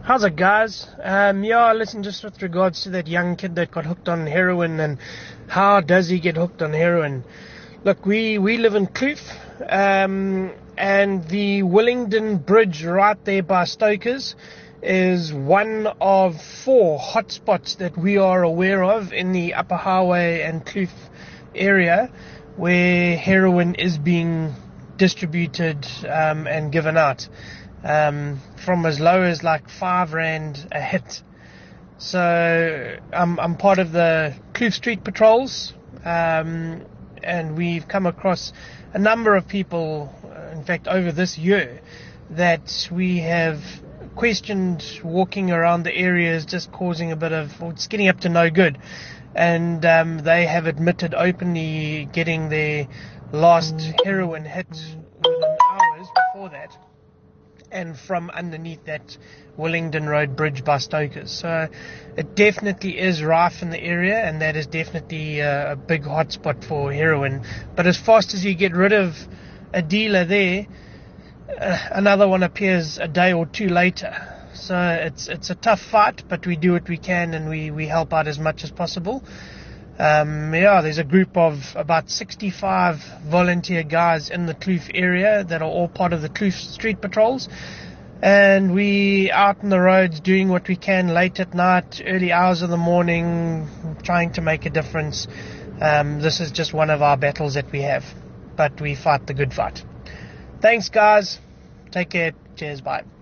How's it, guys? Listen, just with regards to that young kid that got hooked on heroin and how does he get hooked on heroin? Look, we live in Kloof, and the Willingdon Bridge right there by Stokers is one of 4 hotspots that we are aware of in the Upper Highway and Kloof area where heroin is being distributed and given out. From as low as like R5 a hit. So I'm part of the Kloof Street Patrols, and we've come across a number of people, in fact over this year, that we have questioned walking around the areas, just causing a bit of, it's getting up to no good. And they have admitted openly getting their last heroin hit within hours before that, and from underneath that Willingdon Road bridge by Stokers. So it definitely is rife in the area, and that is definitely a big hotspot for heroin. But as fast as you get rid of a dealer there, another one appears a day or two later. So it's a tough fight, but we do what we can, and we help out as much as possible. There's a group of about 65 volunteer guys in the Kloof area that are all part of the Kloof Street Patrols, and we out on the roads doing what we can late at night, early hours of the morning, trying to make a difference. This is just one of our battles that we have, but we fight the good fight. Thanks, guys. Take care. Cheers. Bye.